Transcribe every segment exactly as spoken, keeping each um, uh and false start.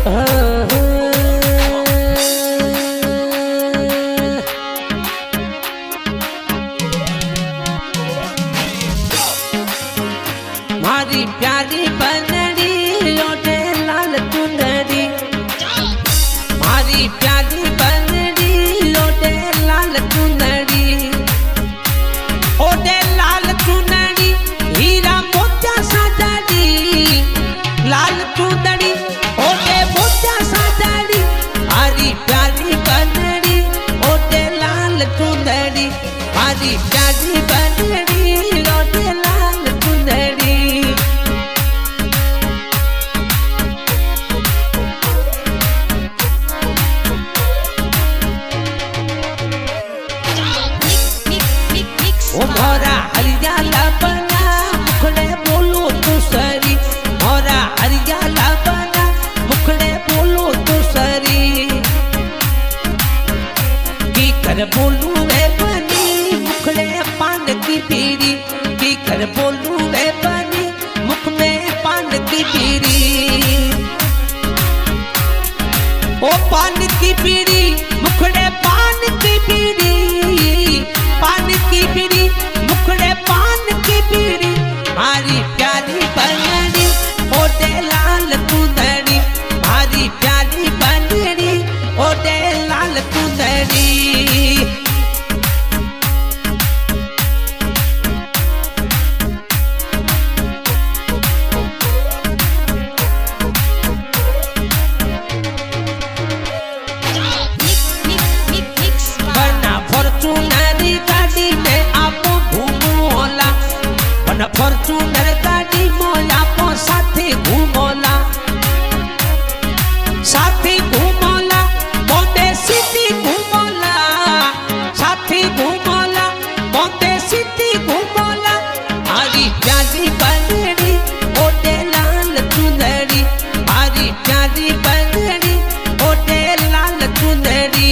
मारी प्यारी बनड़ी ओढ़े लाल चुनरी, मारी प्यारी बनड़ी ओढ़े लाल चुनरी, ओढ़े लाल चुनरी हीरा मोतिया साजड़ी, लाल चुनरी ओढ़े मोतिया साजड़ी, मारी प्यारी बनड़ी ओढ़े लाल चुनरी, मारी प्यारी बनड़ी ओढ़े लाल चुनरी। ओ मोरा हरियाला बना मुखड़े बोलो तो सरी, मोरा हरियाला बना मुखड़े बोलो तो सरी, की कर बोलू वे बनी मुखड़े पान की पीरी, की कर बोलू वे बनी मुख में पान की पीरी, ओ पान की पीरी मुखड़े पान की पीरी, पान की पीरी मुखड़े पान की पीरी, मारी प्यारी बनड़ी ओढ़े लाल चुनरी, मारी प्यारी बनड़ी ओढ़े लाल चुनरी। फॉर्चूनर गाड़ी मोया पो साथी घूमोला, साथी घूमोला बॉम्बे सिटी घूमोला, साथी घूमोला बॉम्बे सिटी घूमोला, मारी प्यारी बनड़ी ओढ़े लाल चुनरी, मारी प्यारी बनड़ी ओढ़े लाल चुनरी।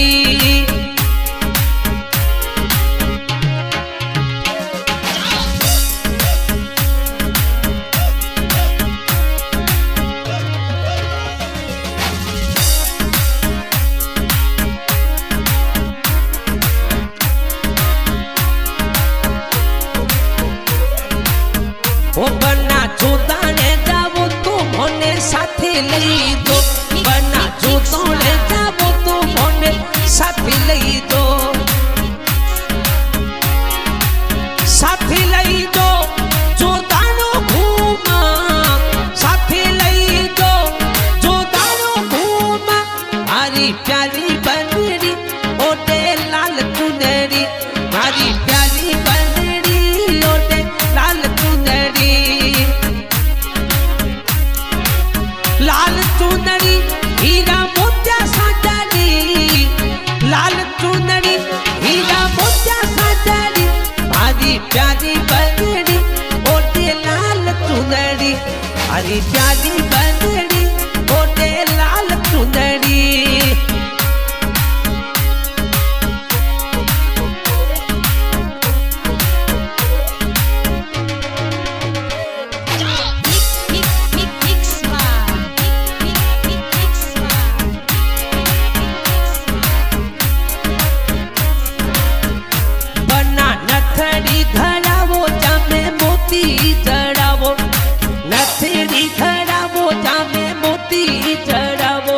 ओ बना चोदाने जावो तो मोने साथी लई दो, बना चोदाने जावो तो मोने साथी लई दो, साथी लई दो चोदानो घूमा, साथी लई दो चोदानो घूमा, मारी प्यारी बनड़ी ओढ़े लाल चुनरी, मारी प्यारी बनड़ी ओढ़े लाल चुनरी, लाल चुनरी हीरा मोतिया साजड़ी, लाल चुनरी हीरा मोतिया साजड़ी, मारी प्यारी बनड़ी ओढ़े लाल चुनरी, मारी प्यारी बनड़ी ओढ़े लाल चुनरी। चढ़ावो नथड़ी खड़ावो जामे मोती चढ़ावो,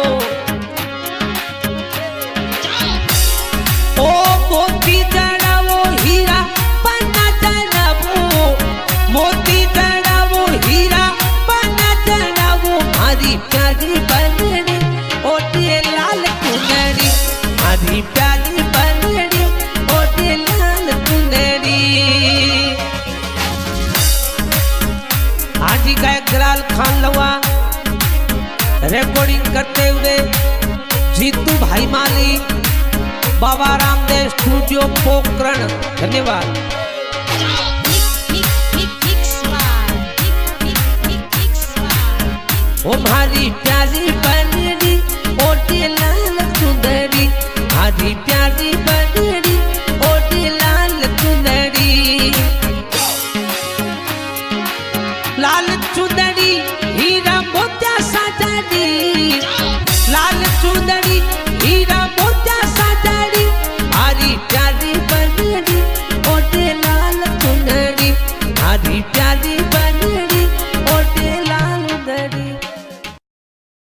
ओ मोती चढ़ावो हीरा पन्ना चढ़ावो, मोती चढ़ावो हीरा पन्ना चढ़ावो, मारी प्यारी बनड़ी ओढ़े लाल चुनरी, मारी प्यारी बनड़ी ओढ़े लाल चुनरी। हाजी गायक जलाल खान लवा रिकॉर्डिंग करते हुए जीतू भाई माली, बाबा रामदेव स्टूडियो पोखरण, धन्यवाद। ओ मारी प्यारी बनड़ी ओढ़े लाल चुनरी, मारी प्यारी बनड़ी ओढ़े लाल चुनरी, लाल चुनरी हीरा मोतिया साजड़ी, सुंदरी हीरा मोतिया साजड़ी भारी प्यारी बनड़ी ओटे लाल चुनरी भारी प्यारी